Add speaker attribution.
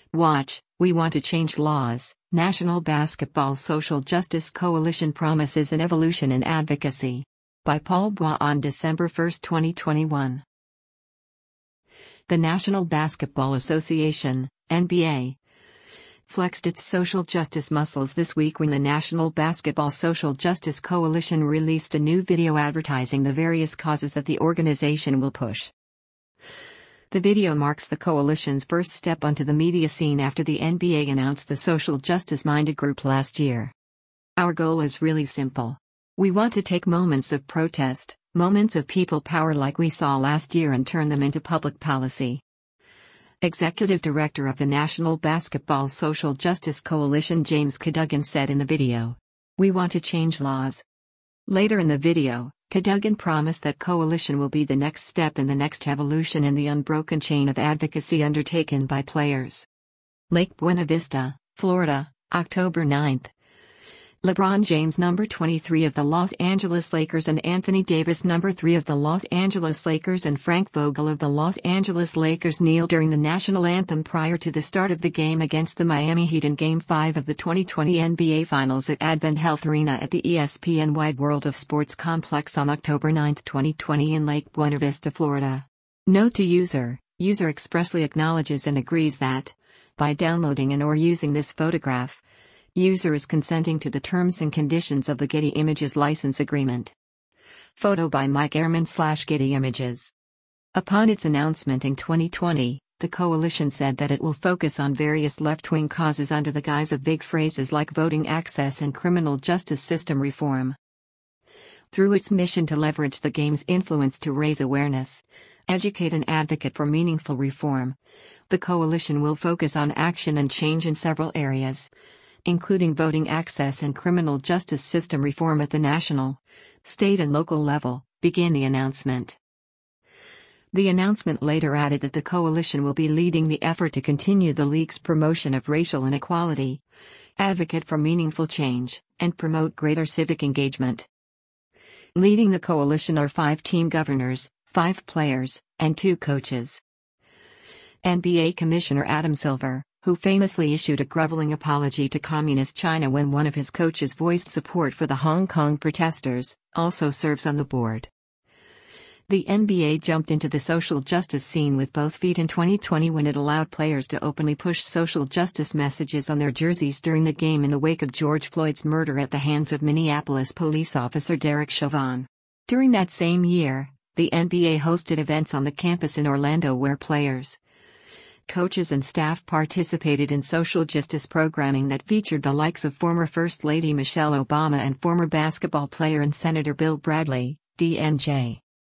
Speaker 1: Watch, We Want to Change Laws, National Basketball Social Justice Coalition Promises an Evolution in Advocacy. By Paul Bois on December 1, 2021. The National Basketball Association, NBA, flexed its social justice muscles this week when the National Basketball Social Justice Coalition released a new video advertising the various causes that the organization will push. The video marks the coalition's first step onto the media scene after the NBA announced the social justice-minded group last year. Our goal is really simple. We want to take moments of protest, moments of people power like we saw last year, and turn them into public policy. Executive Director of the National Basketball Social Justice Coalition James Cadogan said in the video, "We want to change laws." Later in the video, Cadogan promised that coalition will be the next step in the next evolution in the unbroken chain of advocacy undertaken by players. Lake Buena Vista, Florida, October 9. LeBron James, number 23 of the Los Angeles Lakers, and Anthony Davis, number 3 of the Los Angeles Lakers, and Frank Vogel of the Los Angeles Lakers kneel during the national anthem prior to the start of the game against the Miami Heat in Game 5 of the 2020 NBA Finals at Advent Health Arena at the ESPN Wide World of Sports complex on October 9, 2020 in Lake Buena Vista, Florida. Note to user: user expressly acknowledges and agrees that, by downloading and or using this photograph, user is consenting to the terms and conditions of the Getty Images license agreement. Photo by Mike Ehrman/Getty Images. Upon its announcement in 2020, the coalition said that it will focus on various left-wing causes under the guise of big phrases like voting access and criminal justice system reform. Through its mission to leverage the game's influence to raise awareness, educate and advocate for meaningful reform, the coalition will focus on action and change in several areas, including voting access and criminal justice system reform at the national, state and local level, began the announcement. The announcement later added that the coalition will be leading the effort to continue the league's promotion of racial inequality, advocate for meaningful change, and promote greater civic engagement. Leading the coalition are 5 team governors, 5 players, and 2 coaches. NBA Commissioner Adam Silver, who famously issued a groveling apology to Communist China when one of his coaches voiced support for the Hong Kong protesters, also serves on the board. The NBA jumped into the social justice scene with both feet in 2020 when it allowed players to openly push social justice messages on their jerseys during the game in the wake of George Floyd's murder at the hands of Minneapolis police officer Derek Chauvin. During that same year, the NBA hosted events on the campus in Orlando where players, coaches and staff participated in social justice programming that featured the likes of former First Lady Michelle Obama and former basketball player and Senator Bill Bradley, DNJ.